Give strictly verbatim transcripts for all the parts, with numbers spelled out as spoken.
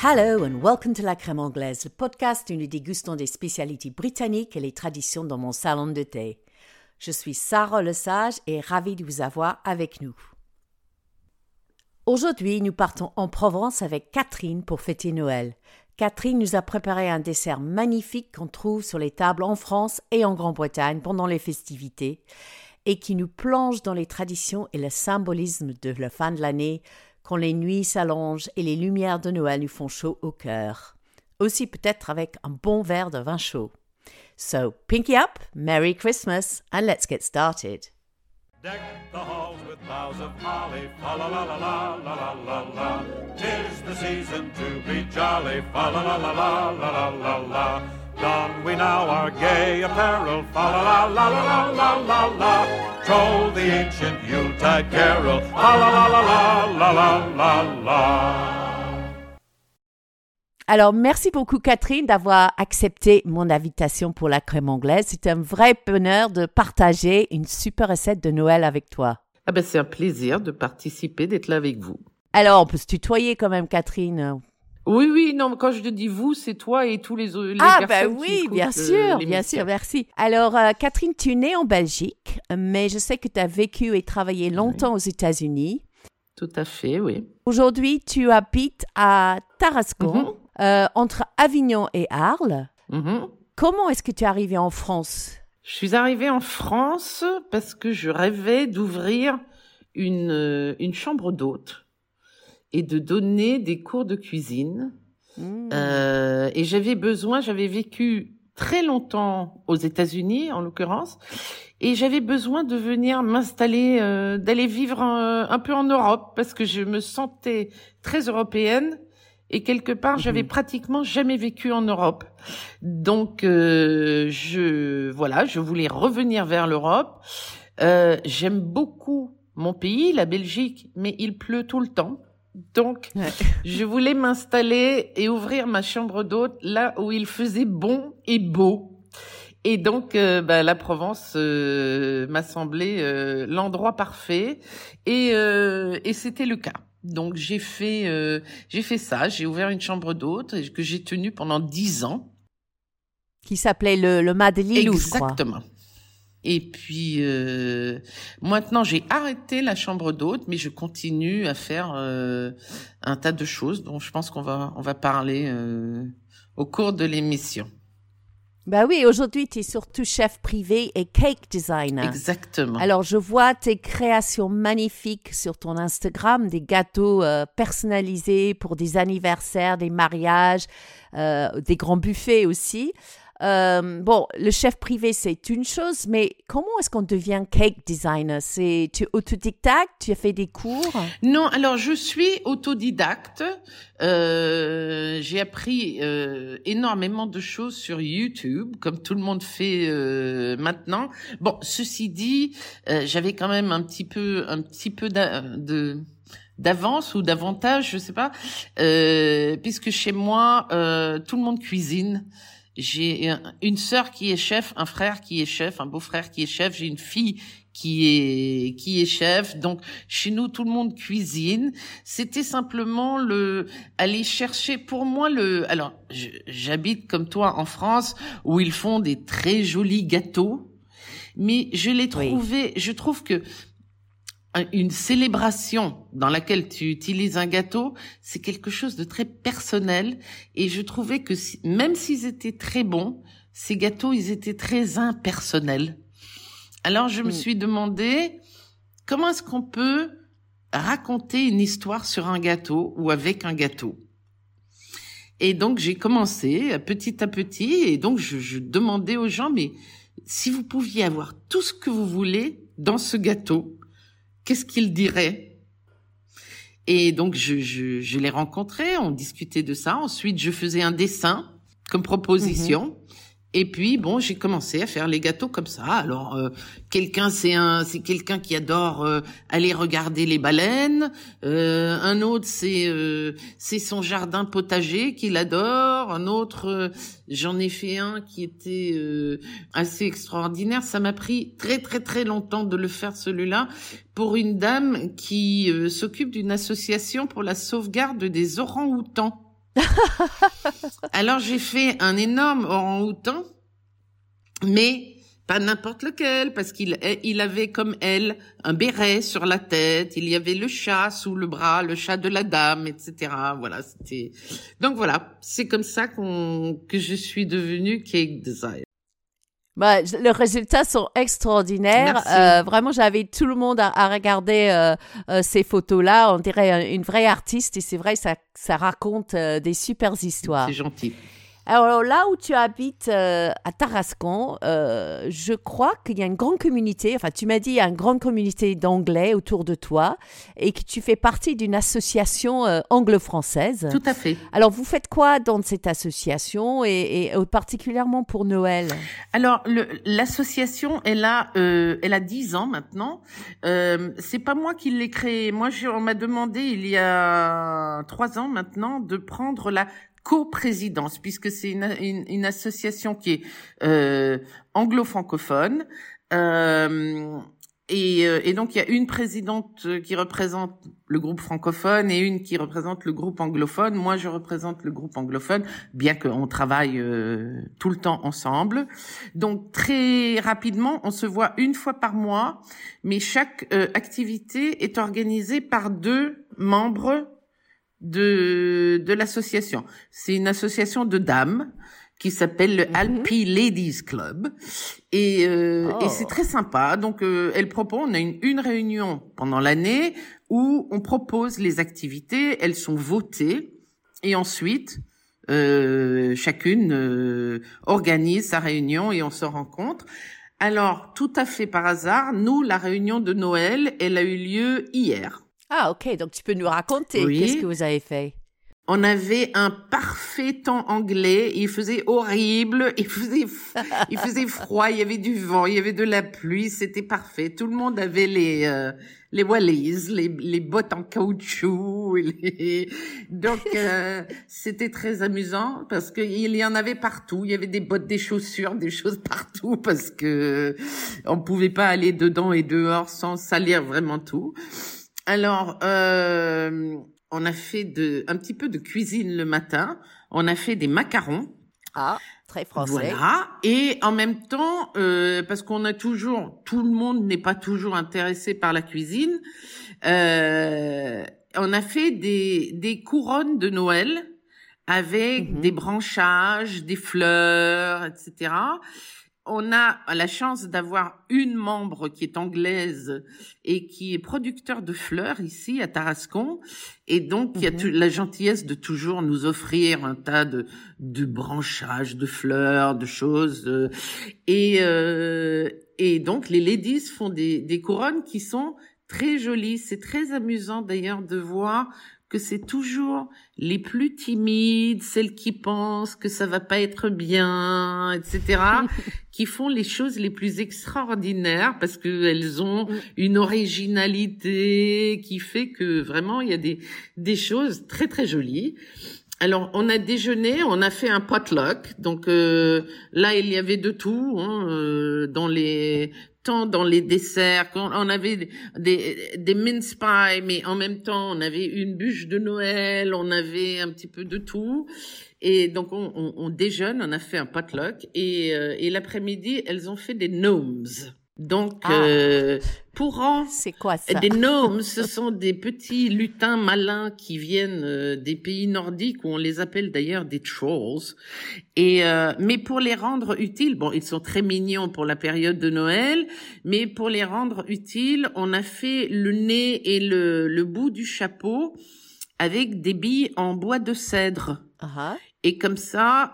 Hello and welcome to La Crème Anglaise, le podcast où nous dégustons des spécialités britanniques et les traditions dans mon salon de thé. Je suis Sarah Lesage et ravie de vous avoir avec nous. Aujourd'hui, nous partons en Provence avec Catherine pour fêter Noël. Catherine nous a préparé un dessert magnifique qu'on trouve sur les tables en France et en Grande-Bretagne pendant les festivités et qui nous plonge dans les traditions et le symbolisme de la fin de l'année quand les nuits s'allongent et les lumières de Noël nous font chaud au cœur. Aussi peut-être avec un bon verre de vin chaud. So, pinky up, Merry Christmas, and let's get started. Deck the halls with boughs of holly, fa la la la la la la la la. 'Tis the season to be jolly, fa la la la la la la la la. Don we now our gay apparel, fa la la la la la la la la. Troll the ancient Yuletide carol, fa la la la la la la la la. Alors, merci beaucoup Catherine d'avoir accepté mon invitation pour la crème anglaise. C'est un vrai bonheur de partager une super recette de Noël avec toi. Ah ben c'est un plaisir de participer, d'être là avec vous. Alors, on peut se tutoyer quand même Catherine. Oui, oui, non, quand je te dis vous, c'est toi et tous les, les ah, personnes ben qui oui, écoutent bien euh, sûr, l'émission. bien sûr, merci. Alors, euh, Catherine, tu es née en Belgique, mais je sais que tu as vécu et travaillé longtemps oui. aux États-Unis. Tout à fait, oui. Aujourd'hui, tu habites à Tarascon. Mm-hmm. Euh, entre Avignon et Arles. Mm-hmm. Comment est-ce que tu es arrivée en France? Je suis arrivée en France parce que je rêvais d'ouvrir une, une chambre d'hôte et de donner des cours de cuisine. Mmh. Euh, et j'avais besoin, j'avais vécu très longtemps aux États-Unis, en l'occurrence, et j'avais besoin de venir m'installer, euh, d'aller vivre un, un peu en Europe parce que je me sentais très européenne. Et quelque part, j'avais pratiquement jamais vécu en Europe. Donc, euh, je voilà, je voulais revenir vers l'Europe. Euh, j'aime beaucoup mon pays, la Belgique, mais il pleut tout le temps. Donc, ouais. je voulais m'installer et ouvrir ma chambre d'hôte là où il faisait bon et beau. Et donc, euh, bah, la Provence euh, m'a semblé euh, l'endroit parfait. Et, euh, et c'était le cas. Donc j'ai fait euh, j'ai fait ça, j'ai ouvert une chambre d'hôte que j'ai tenue pendant dix ans. Qui s'appelait le, le Mas de Lilou, je crois. Exactement. Et puis euh, maintenant j'ai arrêté la chambre d'hôte, mais je continue à faire euh, un tas de choses dont je pense qu'on va on va parler euh, au cours de l'émission. Bah oui, aujourd'hui, tu es surtout chef privé et cake designer. Exactement. Alors, je vois tes créations magnifiques sur ton Instagram, des gâteaux euh, personnalisés pour des anniversaires, des mariages, euh, des grands buffets aussi. Euh, bon, le chef privé, c'est une chose, mais comment est-ce qu'on devient cake designer? C'est, tu es autodidacte? Tu as fait des cours? Non, alors je suis autodidacte. Euh, j'ai appris euh, énormément de choses sur YouTube, comme tout le monde fait euh, maintenant. Bon, ceci dit, euh, j'avais quand même un petit peu, un petit peu d'a, de d'avance ou d'avantage, je sais pas, euh, puisque chez moi, euh, tout le monde cuisine. J'ai une sœur qui est chef, un frère qui est chef, un beau-frère qui est chef, j'ai une fille qui est qui est chef. Donc chez nous tout le monde cuisine. C'était simplement le aller chercher pour moi le alors je, j'habite comme toi en France où ils font des très jolis gâteaux, mais je l'ai trouvé, oui. je trouve que une célébration dans laquelle tu utilises un gâteau, c'est quelque chose de très personnel. Et je trouvais que si, même s'ils étaient très bons, ces gâteaux, ils étaient très impersonnels. Alors je me mmh. suis demandé, comment est-ce qu'on peut raconter une histoire sur un gâteau ou avec un gâteau? Et donc j'ai commencé petit à petit, et donc je, je demandais aux gens, mais si vous pouviez avoir tout ce que vous voulez dans ce gâteau, qu'est-ce qu'il dirait? Et donc, je, je, je l'ai rencontré, on discutait de ça. Ensuite, je faisais un dessin comme proposition. Mmh. Et puis, bon, j'ai commencé à faire les gâteaux comme ça. Alors, euh, quelqu'un, c'est un, c'est quelqu'un qui adore euh, aller regarder les baleines. Euh, un autre, c'est, euh, c'est son jardin potager qu'il adore. Un autre, euh, j'en ai fait un qui était euh, assez extraordinaire. Ça m'a pris très, très, très longtemps de le faire, celui-là, pour une dame qui euh, s'occupe d'une association pour la sauvegarde des orang-outans. Alors j'ai fait un énorme orang-outan, mais pas n'importe lequel, parce qu'il il avait comme elle un béret sur la tête, il y avait le chat sous le bras, le chat de la dame, et cetera. Voilà, c'était. Donc voilà, c'est comme ça qu'on que je suis devenue Cake Desire. Bah, les résultats sont extraordinaires. Euh, vraiment, j'invite tout le monde à, à regarder euh, euh, ces photos-là. On dirait une vraie artiste et c'est vrai, ça, ça raconte euh, des super histoires. C'est gentil. Alors là où tu habites euh, à Tarascon, euh, je crois qu'il y a une grande communauté, enfin tu m'as dit il y a une grande communauté d'anglais autour de toi et que tu fais partie d'une association euh, anglo-française. Tout à fait. Alors vous faites quoi dans cette association et, et particulièrement pour Noël? Alors le, l'association elle a euh, elle a dix ans maintenant. Euh, c'est pas moi qui l'ai créée. Moi je, on m'a demandé il y a trois ans maintenant de prendre la coprésidence, puisque c'est une, une, une association qui est euh, anglo-francophone. Euh, et, et donc, il y a une présidente qui représente le groupe francophone et une qui représente le groupe anglophone. Moi, je représente le groupe anglophone, bien qu'on travaille euh, tout le temps ensemble. Donc, très rapidement, on se voit une fois par mois, mais chaque euh, activité est organisée par deux membres de de l'association. C'est une association de dames qui s'appelle le mm-hmm. Alpi Ladies Club et euh, oh. et c'est très sympa. Donc euh, elle propose on a une une réunion pendant l'année où on propose les activités, elles sont votées et ensuite euh, chacune euh, organise sa réunion et on se rencontre. Alors tout à fait par hasard, nous la réunion de Noël, elle a eu lieu hier. Ah, ok. Donc, tu peux nous raconter oui. Qu'est-ce que vous avez fait? On avait un parfait temps anglais. Il faisait horrible. Il faisait, il faisait froid. Il y avait du vent. Il y avait de la pluie. C'était parfait. Tout le monde avait les, euh, les wallies, les, les bottes en caoutchouc. Les... Donc, euh, c'était très amusant parce qu'il y en avait partout. Il y avait des bottes, des chaussures, des choses partout parce que on pouvait pas aller dedans et dehors sans salir vraiment tout. Alors, euh, on a fait de, un petit peu de cuisine le matin. On a fait des macarons. Ah, très français. Voilà. Et en même temps, euh, parce qu'on a toujours, tout le monde n'est pas toujours intéressé par la cuisine, euh, on a fait des, des couronnes de Noël avec mm-hmm. des branchages, des fleurs, et cetera. On a la chance d'avoir une membre qui est anglaise et qui est producteur de fleurs ici à Tarascon. Et donc, il y a mm-hmm. la gentillesse de toujours nous offrir un tas de, de branchages, de fleurs, de choses. Et, euh, et donc, les ladies font des, des couronnes qui sont très jolies. C'est très amusant d'ailleurs de voir que c'est toujours les plus timides, celles qui pensent que ça va pas être bien, et cetera, qui font les choses les plus extraordinaires parce que elles ont une originalité qui fait que vraiment il y a des des choses très très jolies. Alors, on a déjeuné, on a fait un potluck. Donc euh, là, il y avait de tout, hein, euh, dans les tant dans les desserts. On avait des des mince pies, mais en même temps, on avait une bûche de Noël. On avait un petit peu de tout. Et donc, on, on, on déjeune, on a fait un potluck. Et, euh, et l'après-midi, elles ont fait des gnomes. Donc, ah, euh, pour en, c'est quoi ça? Des gnomes, ce sont des petits lutins malins qui viennent euh, des pays nordiques où on les appelle d'ailleurs des trolls. Et euh, mais pour les rendre utiles, bon, ils sont très mignons pour la période de Noël, mais pour les rendre utiles, on a fait le nez et le, le bout du chapeau avec des billes en bois de cèdre. Uh-huh. Et comme ça,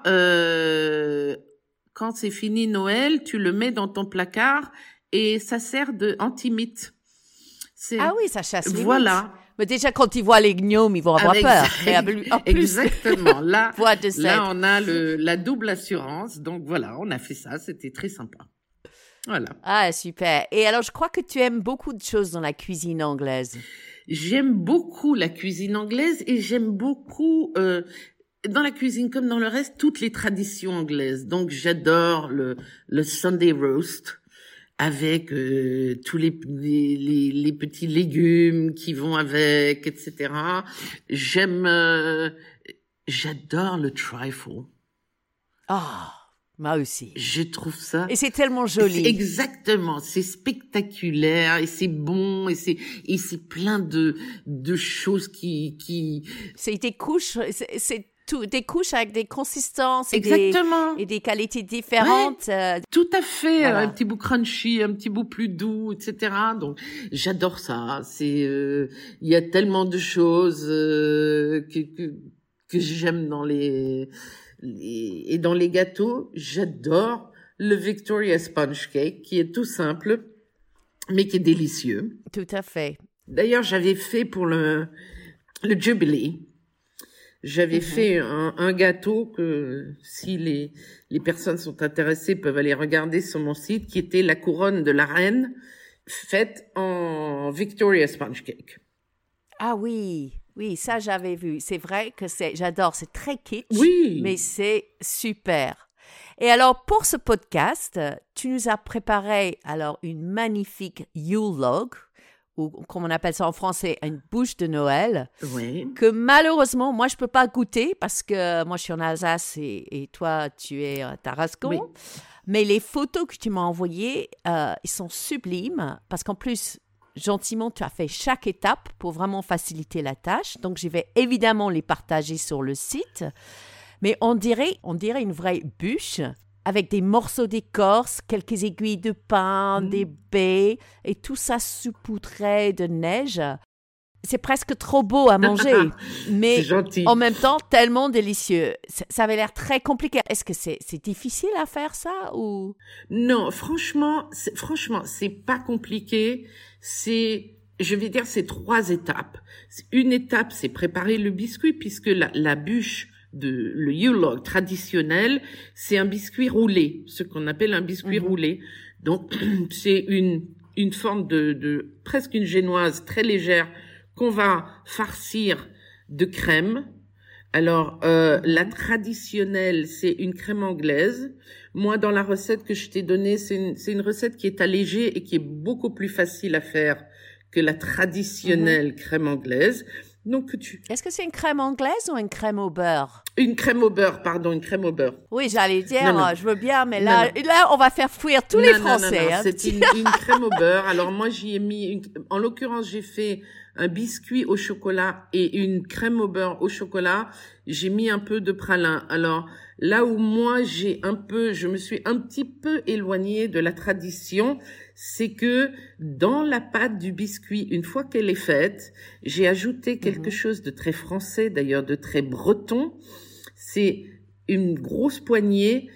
euh, quand c'est fini Noël, tu le mets dans ton placard. Et ça sert de antimite. C'est... Ah oui, ça chasse les Voilà. Mythes. Mais déjà, quand ils voient les gnomes, ils vont avoir Avec peur. Ça, Mais en plus, exactement. Là, de là, on a le, la double assurance. Donc voilà, on a fait ça. C'était très sympa. Voilà. Ah, super. Et alors, je crois que tu aimes beaucoup de choses dans la cuisine anglaise. J'aime beaucoup la cuisine anglaise et j'aime beaucoup... Euh, dans la cuisine comme dans le reste, toutes les traditions anglaises. Donc, j'adore le, le Sunday roast avec euh, tous les, les, les petits légumes qui vont avec, et cetera. J'aime... Euh, j'adore le trifle. Ah, moi aussi. Je trouve ça. Et c'est tellement joli. C'est exactement, c'est spectaculaire et c'est bon et c'est et c'est plein de de choses qui qui. C'est des couches, c'est, c'est tout, des couches avec des consistances et exactement des, et des qualités différentes. Ouais, euh, tout à fait, voilà. Un petit bout crunchy, un petit bout plus doux, et cetera. Donc j'adore ça. C'est, il euh, y a tellement de choses euh, que, que que j'aime dans les, les et dans les gâteaux. J'adore le Victoria Sponge Cake, qui est tout simple, mais qui est délicieux. Tout à fait. D'ailleurs, j'avais fait pour le le Jubilee. J'avais mm-hmm. fait un, un gâteau que, si les, les personnes sont intéressées, peuvent aller regarder sur mon site, qui était la couronne de la reine, faite en Victoria Sponge Cake. Ah oui, oui, ça j'avais vu. C'est vrai que c'est, j'adore, c'est très kitsch, oui. mais c'est super. Et alors, pour ce podcast, tu nous as préparé alors une magnifique Yule log, ou comme on appelle ça en français, une bûche de Noël, oui. que malheureusement, moi, je ne peux pas goûter parce que moi, je suis en Alsace et, et toi, tu es à Tarascon. Oui. Mais les photos que tu m'as envoyées, euh, ils sont sublimes parce qu'en plus, gentiment, tu as fait chaque étape pour vraiment faciliter la tâche. Donc, je vais évidemment les partager sur le site. Mais on dirait, on dirait une vraie bûche avec des morceaux d'écorce, quelques aiguilles de pin, mmh. des baies, et tout ça saupoudré de neige. C'est presque trop beau à manger, mais en même temps tellement délicieux. Ça, ça avait l'air très compliqué. Est-ce que c'est, c'est difficile à faire ça ou? Non, franchement, c'est, franchement, c'est pas compliqué. C'est, je vais dire, c'est trois étapes. Une étape, c'est préparer le biscuit, puisque la, la bûche de le Yule log traditionnel, c'est un biscuit roulé, ce qu'on appelle un biscuit mmh. roulé. Donc c'est une une forme de de presque une génoise très légère qu'on va farcir de crème. Alors euh, la traditionnelle, c'est une crème anglaise. Moi, dans la recette que je t'ai donnée, c'est une c'est une recette qui est allégée et qui est beaucoup plus facile à faire que la traditionnelle mmh. crème anglaise. Donc, tu... Est-ce que c'est une crème anglaise ou une crème au beurre? Une crème au beurre, pardon, une crème au beurre. Oui, j'allais dire, non, non. je veux bien, mais là, non, non. là, on va faire fuir tous non, les non, Français. Non, non, hein, c'est une, une crème au beurre. Alors, moi, j'y ai mis, une... en l'occurrence, j'ai fait un biscuit au chocolat et une crème au beurre au chocolat. J'ai mis un peu de pralin. Alors, là où moi, j'ai un peu, je me suis un petit peu éloignée de la tradition, c'est que dans la pâte du biscuit, une fois qu'elle est faite, j'ai ajouté quelque mmh. chose de très français, d'ailleurs de très breton. C'est une grosse poignée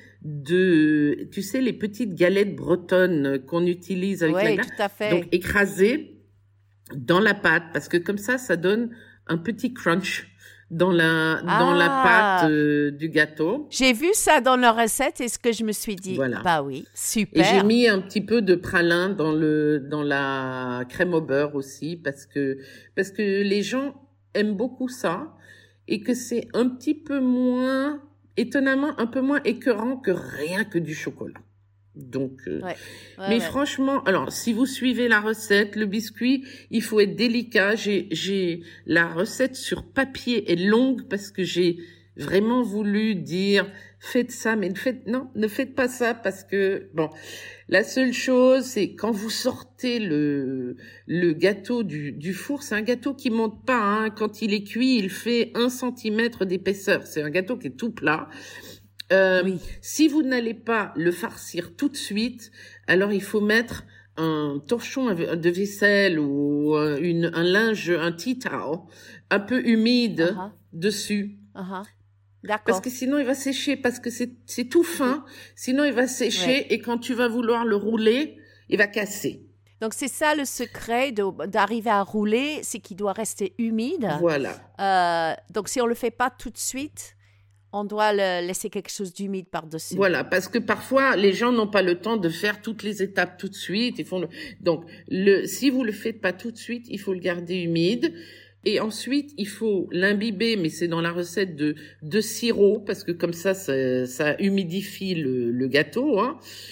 de, tu sais, les petites galettes bretonnes qu'on utilise avec ouais, la tout à fait. Donc écrasées dans la pâte, parce que comme ça, ça donne un petit crunch dans la ah, dans la pâte euh, du gâteau. J'ai vu ça dans la recette et ce que je me suis dit, voilà. Bah oui, super. Et j'ai mis un petit peu de pralin dans le dans la crème au beurre aussi parce que parce que les gens aiment beaucoup ça et que c'est un petit peu moins étonnamment un peu moins écœurant que rien que du chocolat. Donc, euh, ouais, ouais, mais ouais. franchement, alors si vous suivez la recette, le biscuit, il faut être délicat. J'ai, j'ai la recette sur papier est longue parce que j'ai vraiment voulu dire faites ça, mais ne faites non, ne faites pas ça parce que bon, la seule chose c'est quand vous sortez le le gâteau du du four, c'est un gâteau qui monte pas. Hein, quand il est cuit, il fait un centimètre d'épaisseur. C'est un gâteau qui est tout plat. Euh, oui. Si vous n'allez pas le farcir tout de suite, alors il faut mettre un torchon de vaisselle ou une, un linge, un tea towel un peu humide uh-huh. dessus. Uh-huh. D'accord. Parce que sinon il va sécher, parce que c'est, c'est tout fin. Sinon il va sécher ouais. et quand tu vas vouloir le rouler, il va casser. Donc, c'est ça le secret de, d'arriver à rouler, c'est qu'il doit rester humide. Voilà. Euh, donc, si on le fait pas tout de suite, on doit le laisser quelque chose d'humide par-dessus. Voilà, parce que parfois, les gens n'ont pas le temps de faire toutes les étapes tout de suite. Ils font le... Donc, le... si vous le faites pas tout de suite, il faut le garder humide. Et ensuite, il faut l'imbiber, mais c'est dans la recette de, de sirop, parce que comme ça, ça, ça humidifie le, le gâteau. Hein.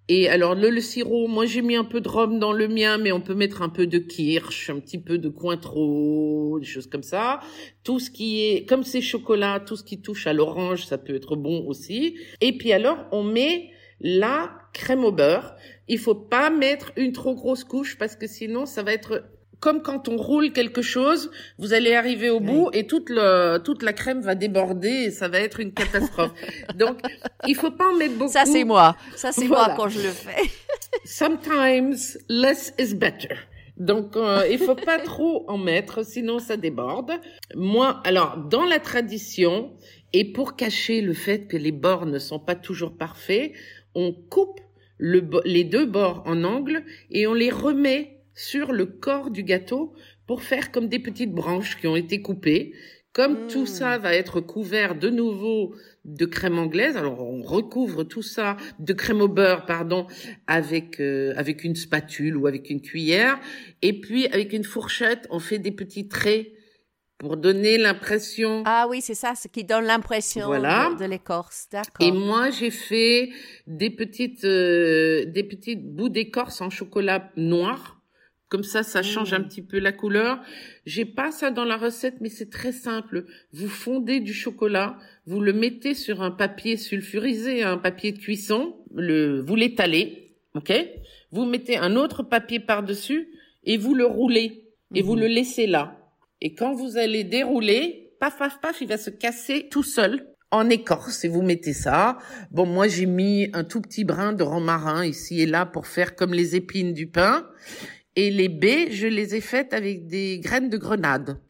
Et alors le, le sirop, moi j'ai mis un peu de rhum dans le mien, mais on peut mettre un peu de kirsch, un petit peu de cointreau, des choses comme ça. Tout ce qui est, comme c'est chocolat, tout ce qui touche à l'orange, ça peut être bon aussi. Et puis alors on met la crème au beurre. Il faut pas mettre une trop grosse couche parce que sinon ça va être comme quand on roule quelque chose, vous allez arriver au bout et toute le, toute la crème va déborder et ça va être une catastrophe. Donc, il faut pas en mettre beaucoup. Ça, c'est moi. Ça, c'est Voilà. moi quand je le fais. Sometimes less is better. Donc, euh, il faut pas trop en mettre, sinon ça déborde. Moi, alors, dans la tradition, et pour cacher le fait que les bords ne sont pas toujours parfaits, on coupe le, les deux bords en angle et on les remet sur le corps du gâteau pour faire comme des petites branches qui ont été coupées. Comme mmh. tout ça va être couvert de nouveau de crème anglaise, alors on recouvre tout ça de crème au beurre, pardon, avec euh, avec une spatule ou avec une cuillère, et puis avec une fourchette, on fait des petits traits pour donner l'impression. Ah oui, c'est ça, ce qui donne l'impression voilà. de, de l'écorce, d'accord. Et moi, j'ai fait des petites euh, des petites bouts d'écorce en chocolat noir. Comme ça, ça change mmh. un petit peu la couleur. J'ai pas ça dans la recette, mais c'est très simple. Vous fondez du chocolat, vous le mettez sur un papier sulfurisé, un papier de cuisson, le, vous l'étalez, ok? Vous mettez un autre papier par-dessus et vous le roulez et mmh. vous le laissez là. Et quand vous allez dérouler, paf, paf, paf, il va se casser tout seul en écorce et vous mettez ça. Bon, moi, j'ai mis un tout petit brin de romarin ici et là pour faire comme les épines du pain. Et les baies, je les ai faites avec des graines de grenade.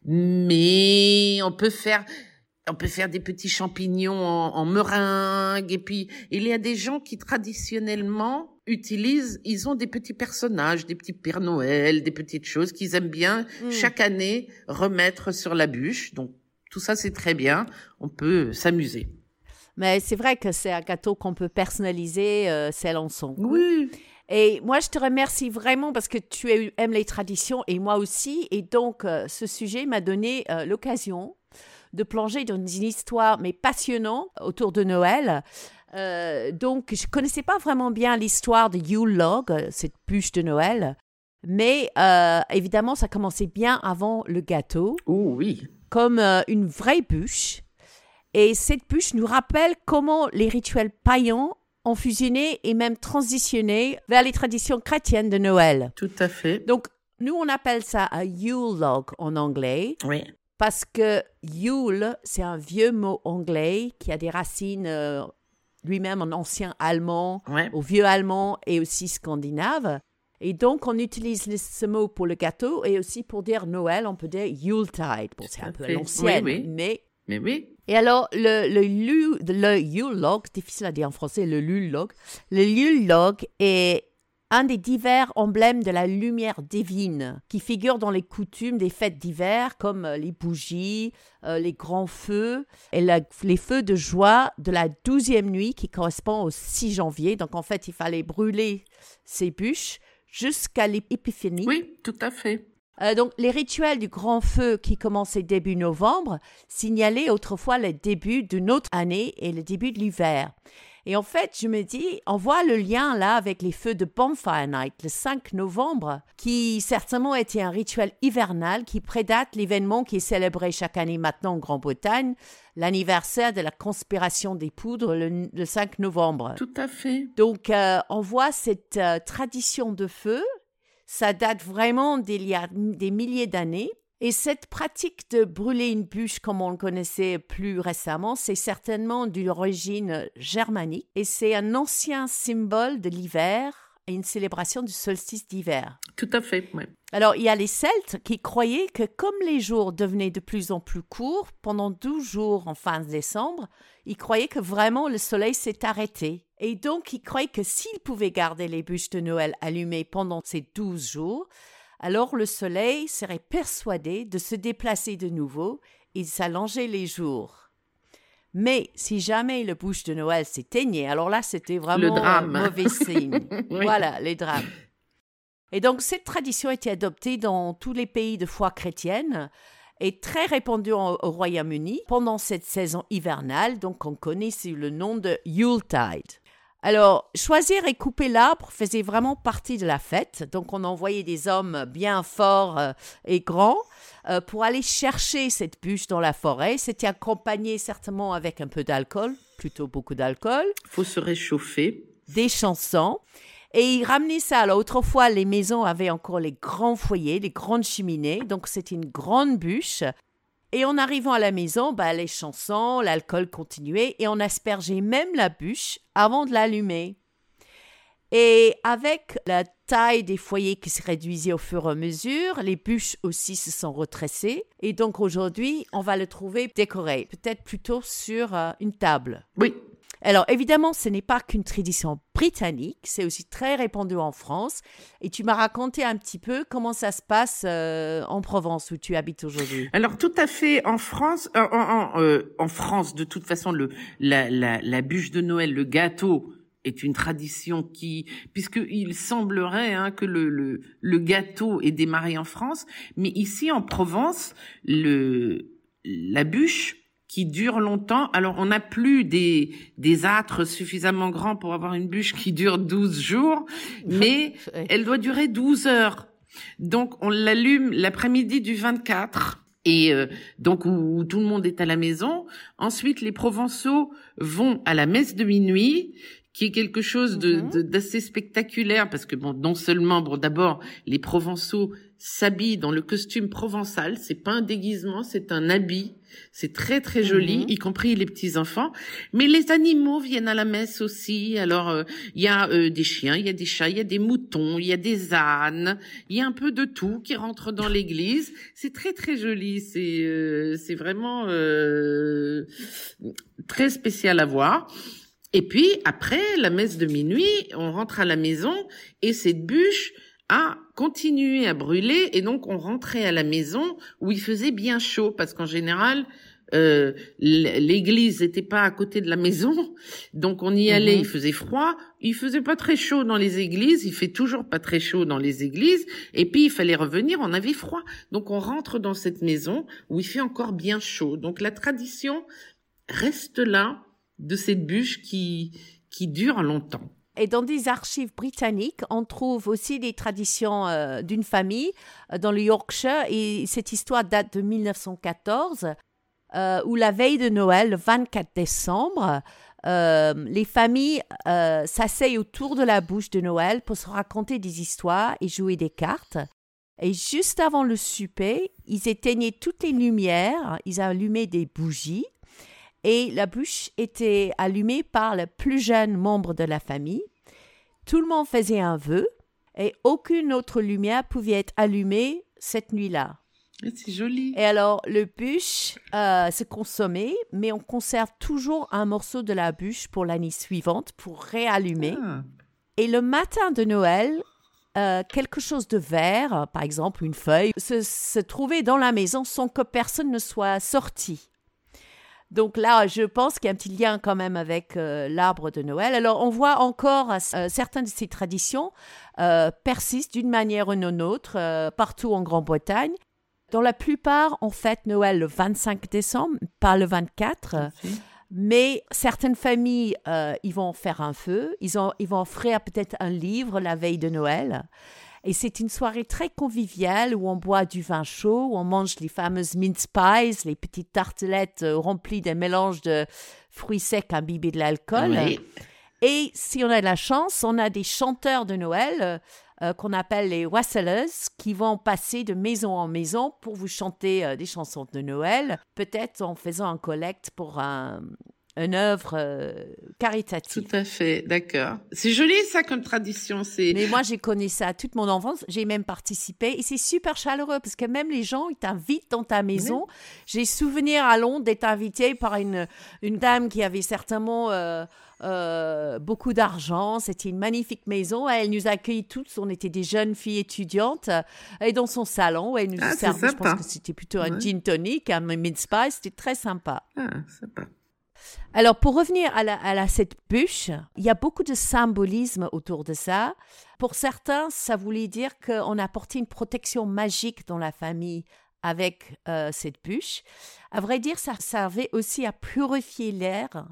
Mais on peut faire, on peut faire des petits champignons en, en meringue. Et puis, il y a des gens qui traditionnellement utilisent, ils ont des petits personnages, des petits Pères Noël, des petites choses qu'ils aiment bien mmh. chaque année remettre sur la bûche. Donc, tout ça, c'est très bien. On peut s'amuser. Mais c'est vrai que c'est un gâteau qu'on peut personnaliser, euh, selon son goût. Oui. Et moi, je te remercie vraiment parce que tu aimes les traditions et moi aussi. Et donc, euh, ce sujet m'a donné euh, l'occasion de plonger dans une histoire, mais passionnante, autour de Noël. Euh, donc, je ne connaissais pas vraiment bien l'histoire de Yule Log, cette bûche de Noël. Mais euh, évidemment, ça commençait bien avant le gâteau. Oh oui. Comme euh, une vraie bûche. Et cette bûche nous rappelle comment les rituels païens ont fusionné et même transitionné vers les traditions chrétiennes de Noël. Tout à fait. Donc, nous, on appelle ça un Yule log en anglais. Oui. Parce que Yule, c'est un vieux mot anglais qui a des racines euh, lui-même en ancien allemand, ouais. au vieux allemand et aussi scandinave. Et donc, on utilise ce mot pour le gâteau et aussi pour dire Noël, on peut dire Yuletide. Bon, c'est un peu à l'ancienne, oui, oui. mais... Mais oui. Et alors, le, le, le, le Yule log, difficile à dire en français, le Yule log, le Yule log est un des divers emblèmes de la lumière divine qui figure dans les coutumes des fêtes d'hiver comme les bougies, euh, les grands feux et la, les feux de joie de la douzième nuit qui correspond au six janvier. Donc, en fait, il fallait brûler ces bûches jusqu'à l'épiphanie. Oui, tout à fait. Euh, donc, les rituels du grand feu qui commençaient début novembre signalaient autrefois le début d'une autre année et le début de l'hiver. Et en fait, je me dis, on voit le lien là avec les feux de Bonfire Night, le cinq novembre, qui certainement était un rituel hivernal qui prédate l'événement qui est célébré chaque année maintenant en Grande-Bretagne, l'anniversaire de la conspiration des poudres le, le cinq novembre. Tout à fait. Donc, euh, on voit cette euh, tradition de feu. Ça date vraiment d'il y a des milliers d'années. Et cette pratique de brûler une bûche, comme on le connaissait plus récemment, c'est certainement d'une origine germanique. Et c'est un ancien symbole de l'hiver et une célébration du solstice d'hiver. Tout à fait, oui. Alors, il y a les Celtes qui croyaient que comme les jours devenaient de plus en plus courts, pendant douze jours en fin décembre, ils croyaient que vraiment le soleil s'est arrêté. Et donc, ils croyaient que s'ils pouvaient garder les bûches de Noël allumées pendant ces douze jours, alors le soleil serait persuadé de se déplacer de nouveau et de s'allonger les jours. Mais si jamais le bûche de Noël s'éteignait, alors là, c'était vraiment un mauvais signe. Oui. Voilà, les drames. Et donc, cette tradition a été adoptée dans tous les pays de foi chrétienne et très répandue au, au Royaume-Uni pendant cette saison hivernale, donc on connaît sous le nom de Yuletide. Alors, choisir et couper l'arbre faisait vraiment partie de la fête. Donc, on envoyait des hommes bien forts euh, et grands euh, pour aller chercher cette bûche dans la forêt. C'était accompagné certainement avec un peu d'alcool, plutôt beaucoup d'alcool. Il faut se réchauffer. Des chansons. Et ils ramenaient ça. Alors, autrefois, les maisons avaient encore les grands foyers, les grandes cheminées. Donc, c'était une grande bûche. Et en arrivant à la maison, bah, les chansons, l'alcool continuait et on aspergeait même la bûche avant de l'allumer. Et avec la taille des foyers qui se réduisait au fur et à mesure, les bûches aussi se sont retracées. Et donc aujourd'hui, on va le trouver décoré, peut-être plutôt sur euh, une table. Oui. Alors, évidemment, ce n'est pas qu'une tradition britannique, c'est aussi très répandu en France. Et tu m'as raconté un petit peu comment ça se passe euh, en Provence, où tu habites aujourd'hui. Alors, tout à fait, en France, euh, en, en, euh, en France, de toute façon, le, la, la, la bûche de Noël, le gâteau, est une tradition qui, puisqu'il semblerait hein, que le, le, le gâteau ait démarré en France, mais ici, en Provence, le, la bûche qui dure longtemps. Alors, on n'a plus des, des âtres suffisamment grands pour avoir une bûche qui dure douze jours, mais elle doit durer douze heures. Donc, on l'allume l'après-midi du vingt-quatre, et euh, donc où, où tout le monde est à la maison. Ensuite, les Provençaux vont à la messe de minuit, qui est quelque chose de, de, d'assez spectaculaire, parce que bon, non seulement, bon, d'abord, les Provençaux s'habillent dans le costume provençal, c'est pas un déguisement, c'est un habit, c'est très très joli, mm-hmm. y compris les petits enfants, mais les animaux viennent à la messe aussi. Alors il euh, y a euh, des chiens, il y a des chats, il y a des moutons, il y a des ânes, il y a un peu de tout qui rentre dans l'église. C'est très très joli, c'est euh, c'est vraiment euh, très spécial à voir. Et puis après la messe de minuit, on rentre à la maison et cette bûche a continué à brûler, et donc on rentrait à la maison où il faisait bien chaud, parce qu'en général euh, l'église n'était pas à côté de la maison, donc on y allait, mm-hmm. il faisait froid, il faisait pas très chaud dans les églises, il fait toujours pas très chaud dans les églises, et puis il fallait revenir, on avait froid, donc on rentre dans cette maison où il fait encore bien chaud. Donc la tradition reste là de cette bûche qui qui dure longtemps. Et dans des archives britanniques, on trouve aussi des traditions euh, d'une famille euh, dans le Yorkshire. Et cette histoire date de mille neuf cent quatorze, euh, où la veille de Noël, le vingt-quatre décembre, euh, les familles euh, s'asseyent autour de la bûche de Noël pour se raconter des histoires et jouer des cartes. Et juste avant le souper, ils éteignaient toutes les lumières, ils allumaient des bougies. Et la bûche était allumée par le plus jeune membre de la famille. Tout le monde faisait un vœu et aucune autre lumière pouvait être allumée cette nuit-là. C'est joli. Et alors, le bûche euh, se consommait, mais on conserve toujours un morceau de la bûche pour l'année suivante pour réallumer. Ah. Et le matin de Noël, euh, quelque chose de vert, par exemple une feuille, se, se trouvait dans la maison sans que personne ne soit sorti. Donc là, je pense qu'il y a un petit lien quand même avec euh, l'arbre de Noël. Alors, on voit encore euh, certaines de ces traditions euh, persistent d'une manière ou d'une autre euh, partout en Grande-Bretagne. Dans la plupart, on fête Noël le vingt-cinq décembre, pas le vingt-quatre. Okay. Mais certaines familles, euh, ils vont faire un feu. Ils, ont, ils vont offrir peut-être un livre la veille de Noël. Et c'est une soirée très conviviale où on boit du vin chaud, où on mange les fameuses mince pies, les petites tartelettes remplies d'un mélange de fruits secs imbibés de l'alcool. Oui. Et si on a de la chance, on a des chanteurs de Noël euh, qu'on appelle les whistlers qui vont passer de maison en maison pour vous chanter euh, des chansons de Noël, peut-être en faisant un collecte pour un... une œuvre euh, caritative. Tout à fait, d'accord. C'est joli ça comme tradition. C'est... Mais moi, j'ai connu ça toute mon enfance. J'ai même participé et c'est super chaleureux parce que même les gens, ils t'invitent dans ta maison. Oui. J'ai souvenir à Londres d'être invitée par une, une dame qui avait certainement euh, euh, beaucoup d'argent. C'était une magnifique maison. Elle nous a accueillis toutes. On était des jeunes filles étudiantes. Et dans son salon, elle nous ah, a servi, je pense que c'était plutôt un ouais. gin tonic, un mince pie. C'était très sympa. Ah, sympa. Alors, pour revenir à, la, à la, cette bûche, il y a beaucoup de symbolisme autour de ça. Pour certains, ça voulait dire qu'on apportait une protection magique dans la famille avec euh, cette bûche. À vrai dire, ça servait aussi à purifier l'air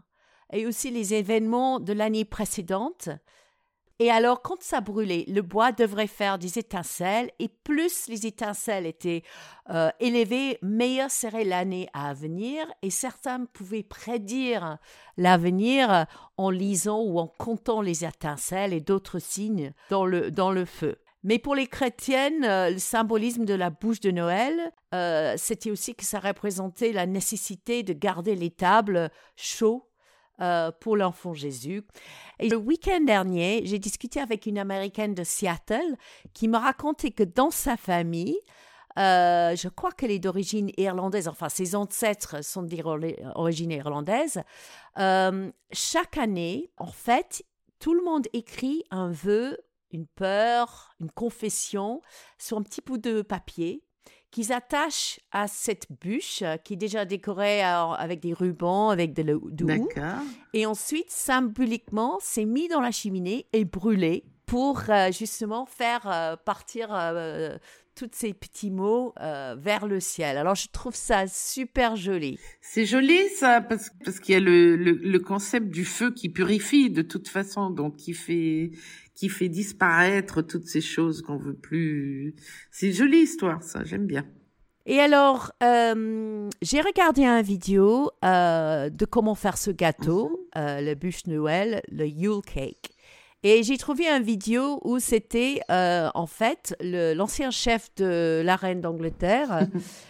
et aussi les événements de l'année précédente. Et alors, quand ça brûlait, le bois devrait faire des étincelles et plus les étincelles étaient euh, élevées, meilleure serait l'année à venir. Et certains pouvaient prédire l'avenir en lisant ou en comptant les étincelles et d'autres signes dans le, dans le feu. Mais pour les chrétiennes, euh, le symbolisme de la bûche de Noël, euh, c'était aussi que ça représentait la nécessité de garder les tables chaudes Euh, pour l'enfant Jésus. Et le week-end dernier, j'ai discuté avec une Américaine de Seattle qui me racontait que dans sa famille, euh, je crois qu'elle est d'origine irlandaise, enfin ses ancêtres sont d'origine irlandaise, euh, chaque année, en fait, tout le monde écrit un vœu, une peur, une confession sur un petit bout de papier qu'ils attachent à cette bûche qui est déjà décorée avec des rubans, avec de l'eau. D'accord. Et ensuite, symboliquement, c'est mis dans la cheminée et brûlé pour euh, justement faire euh, partir euh, tous ces petits mots euh, vers le ciel. Alors, je trouve ça super joli. C'est joli, ça, parce, parce qu'il y a le, le, le concept du feu qui purifie de toute façon, donc qui fait... qui fait disparaître toutes ces choses qu'on veut plus. C'est une jolie histoire, ça, j'aime bien. Et alors, euh, j'ai regardé une vidéo euh, de comment faire ce gâteau, mm-hmm. euh, le bûche Noël, le Yule Cake. Et j'ai trouvé une vidéo où c'était, euh, en fait, le, l'ancien chef de la reine d'Angleterre.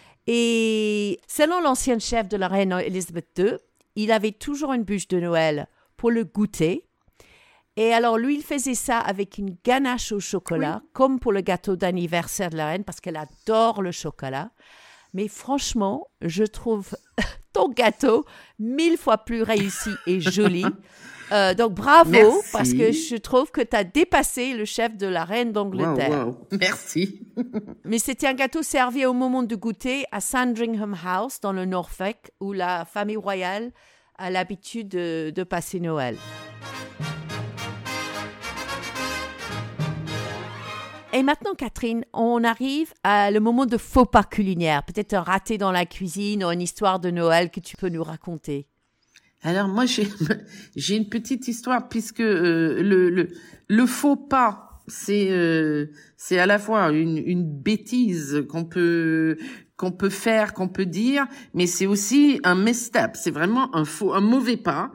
Et selon l'ancien chef de la reine Elisabeth deux, il avait toujours une bûche de Noël pour le goûter. Et alors, lui, il faisait ça avec une ganache au chocolat, oui. comme pour le gâteau d'anniversaire de la reine, parce qu'elle adore le chocolat. Mais franchement, je trouve ton gâteau mille fois plus réussi et joli. Euh, donc, bravo, Merci. Parce que je trouve que tu as dépassé le chef de la reine d'Angleterre. Wow, wow. Merci. Mais c'était un gâteau servi au moment de goûter à Sandringham House, dans le Norfolk, où la famille royale a l'habitude de, de passer Noël. Et maintenant, Catherine, on arrive à le moment de faux pas culinaire. Peut-être un raté dans la cuisine ou une histoire de Noël que tu peux nous raconter. Alors moi, j'ai, j'ai une petite histoire puisque euh, le, le, le faux pas, c'est, euh, c'est à la fois une, une bêtise qu'on peut qu'on peut faire, qu'on peut dire, mais c'est aussi un messed up. C'est vraiment un faux, un mauvais pas.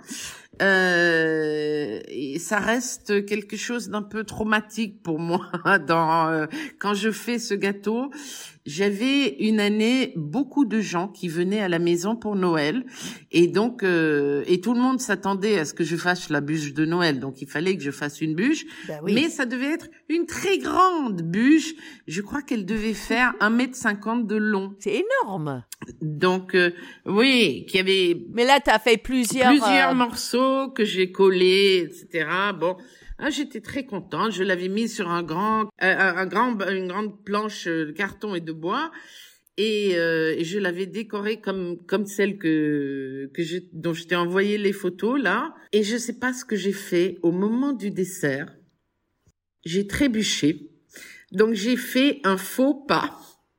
Euh, et ça reste quelque chose d'un peu traumatique pour moi dans euh, quand je fais ce gâteau. J'avais une année beaucoup de gens qui venaient à la maison pour Noël et donc euh, et tout le monde s'attendait à ce que je fasse la bûche de Noël, donc il fallait que je fasse une bûche, ben oui. mais ça devait être une très grande bûche. Je crois qu'elle devait faire un mètre cinquante de long. C'est énorme. Donc euh, oui, qu'il y avait. Mais là, t'as fait plusieurs plusieurs euh... morceaux que j'ai collés, et cetera. Bon. Ah, j'étais très contente. Je l'avais mis sur un grand, euh, un grand, une grande planche de carton et de bois, et, euh, et je l'avais décorée comme comme celle que que je, dont je t'ai envoyé les photos là. Et je sais pas ce que j'ai fait au moment du dessert. J'ai trébuché, donc j'ai fait un faux pas.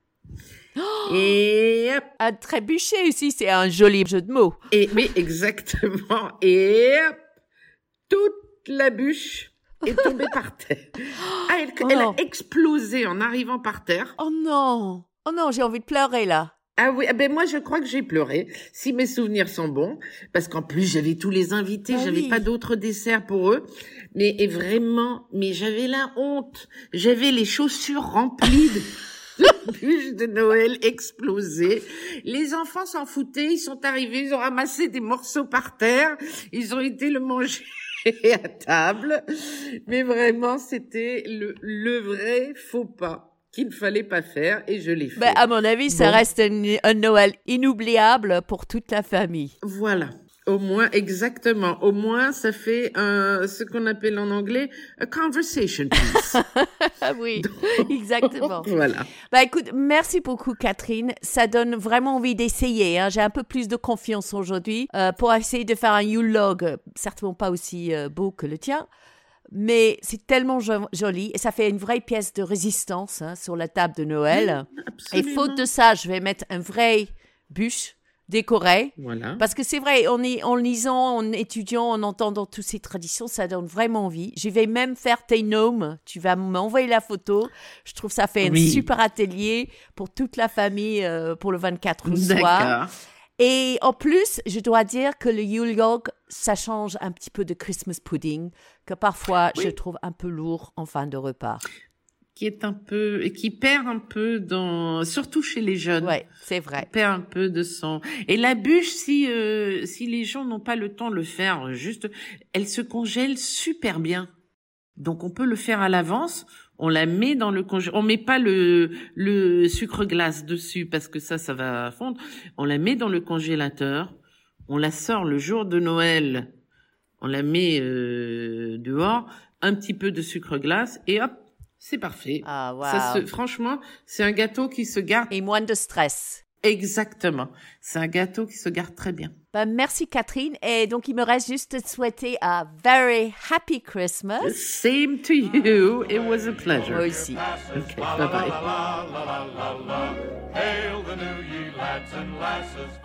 Oh, et hop. Un trébuché aussi, c'est un joli jeu de mots. Et oui, exactement. Et hop, toute la bûche est tombée par terre. Ah, elle, oh elle a explosé en arrivant par terre. Oh non, oh non, j'ai envie de pleurer là. Ah oui, ah ben moi je crois que j'ai pleuré, si mes souvenirs sont bons, parce qu'en plus j'avais tous les invités, ah j'avais oui. pas d'autres desserts pour eux, mais et vraiment, mais j'avais la honte, j'avais les chaussures remplies de bûches de Noël explosées. Les enfants s'en foutaient, ils sont arrivés, ils ont ramassé des morceaux par terre, ils ont été le manger à table, mais vraiment c'était le, le vrai faux pas qu'il ne fallait pas faire et je l'ai fait. Ben, à mon avis, ça bon. reste un, un Noël inoubliable pour toute la famille. Voilà. Au moins, exactement. Au moins, ça fait un, ce qu'on appelle en anglais a conversation piece. Oui, donc, exactement. Voilà. Bah écoute, merci beaucoup Catherine. Ça donne vraiment envie d'essayer. Hein. J'ai un peu plus de confiance aujourd'hui euh, pour essayer de faire un Yule log, certainement pas aussi euh, beau que le tien, mais c'est tellement jo- joli et ça fait une vraie pièce de résistance hein, sur la table de Noël. Oui, absolument. Et faute de ça, je vais mettre un vrai bûche décoré. Voilà. Parce que c'est vrai, en, y, en lisant, en étudiant, en entendant toutes ces traditions, ça donne vraiment envie. Je vais même faire tes gnomes. Tu vas m'envoyer la photo. Je trouve ça fait oui. un super atelier pour toute la famille euh, pour le vingt-quatre au soir. D'accord. Et en plus, je dois dire que le Yule log, ça change un petit peu de Christmas pudding, que parfois oui. je trouve un peu lourd en fin de repas. Qui est un peu, et qui perd un peu dans, surtout chez les jeunes. Ouais, c'est vrai. Qui perd un peu de son. Et la bûche, si euh, si les gens n'ont pas le temps de le faire, juste, elle se congèle super bien. Donc on peut le faire à l'avance. On la met dans le congé. On met pas le le sucre glace dessus parce que ça, ça va fondre. On la met dans le congélateur. On la sort le jour de Noël. On la met euh, dehors. Un petit peu de sucre glace et hop. C'est parfait. Ah, wow. Ça se, franchement, c'est un gâteau qui se garde. Et moins de stress. Exactement. C'est un gâteau qui se garde très bien. Ben, merci Catherine. Et donc, il me reste juste de te souhaiter a very happy Christmas. Same to you. It was a pleasure. Moi aussi. Okay, bye bye. Hail the new ye lads and lasses.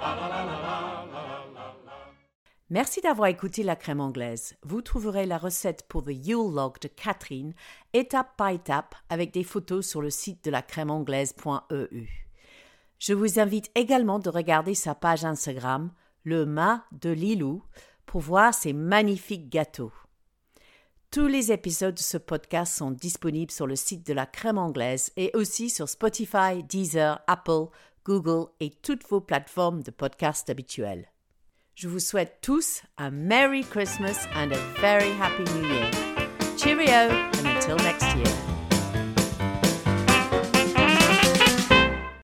Merci d'avoir écouté La Crème Anglaise. Vous trouverez la recette pour The Yule Log de Catherine étape par étape avec des photos sur le site de la crème anglaise point e u. Je vous invite également de regarder sa page Instagram, le mât de Lilou, pour voir ses magnifiques gâteaux. Tous les épisodes de ce podcast sont disponibles sur le site de la Crème Anglaise et aussi sur Spotify, Deezer, Apple, Google et toutes vos plateformes de podcasts habituelles. Je vous souhaite tous un Merry Christmas and a very Happy New Year. Cheerio and until next year.